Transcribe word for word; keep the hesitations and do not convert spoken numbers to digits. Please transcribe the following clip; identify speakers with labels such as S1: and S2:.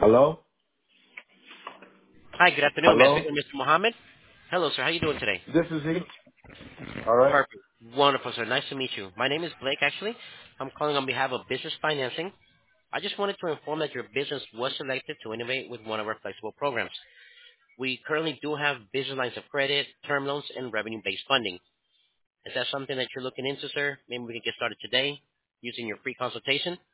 S1: Hello?
S2: Hi, good afternoon. May I speak
S1: Hello?
S2: with Mister Mohammed? Hello, sir. How you doing today?
S1: This is he. All right.
S2: Perfect. Wonderful, sir. Nice to meet you. My name is Blake, actually. I'm calling on behalf of Business Financing. I just wanted to inform that your business was selected to innovate with one of our flexible programs. We currently do have business lines of credit, term loans, and revenue-based funding. Is that something that you're looking into, sir? Maybe we can get started today using your free consultation.